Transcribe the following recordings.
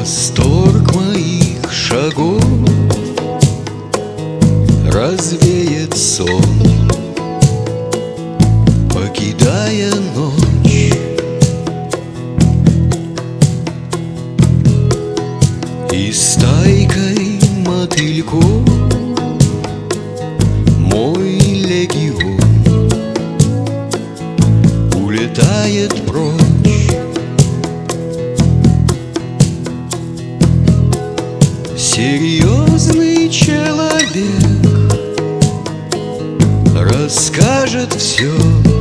Восторг моих шагов развеет сон, покидая ночь. И стайкой мотыльков мой легион улетает прочь. Серьезный человек расскажет все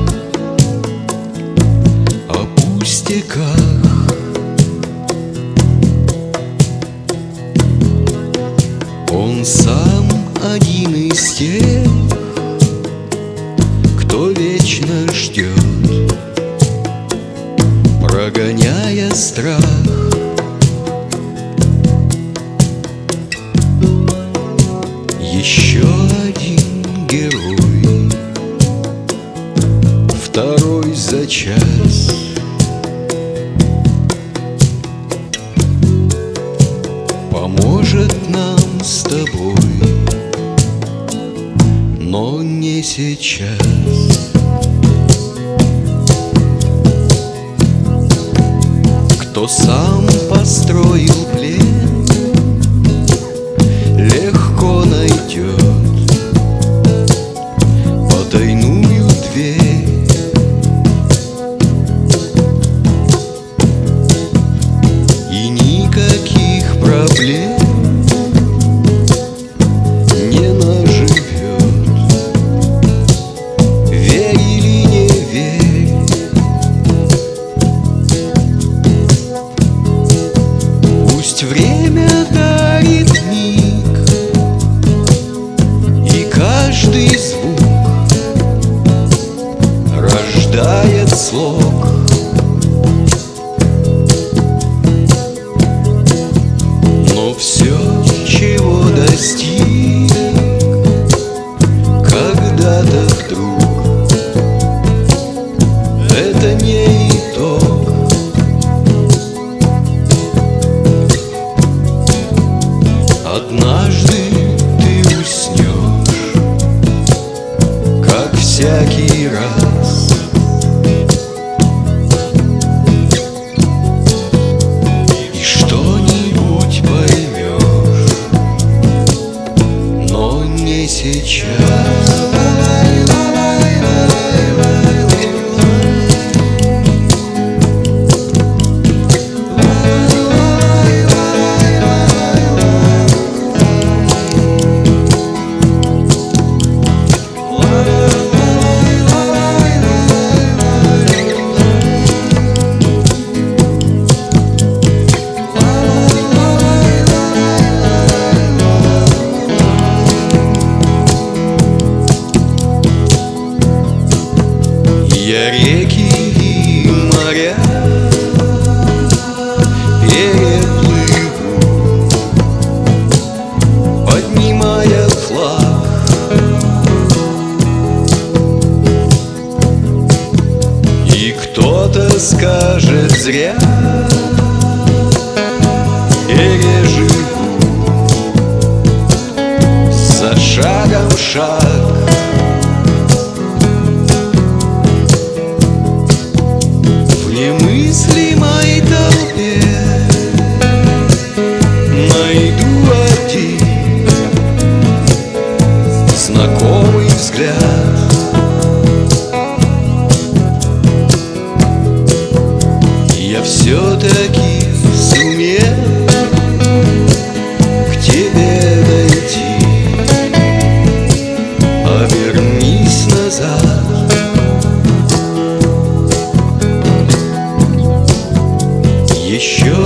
о пустяках. Он сам один из тех, кто вечно ждет, прогоняя страх. Еще один герой, второй за час. Поможет нам с тобой, но не сейчас. Кто сам построил плен, легко найдет потайную дверь. И никаких проблем не наживет. Верь или не верь, пусть время дарит миг, и каждый звук рождает слог. Но все, чего достиг когда-то вдруг, это не итог. Однажды ты уснешь, как всякий раз, и что-нибудь поймешь, но не сейчас. Я реки и моря переплыву, поднимая флаг. И кто-то скажет: зря переживу, за шагом шаг. В немыслимой толпе найду один знакомый взгляд. Я все-таки сумел к тебе дойти. Обернись назад, еще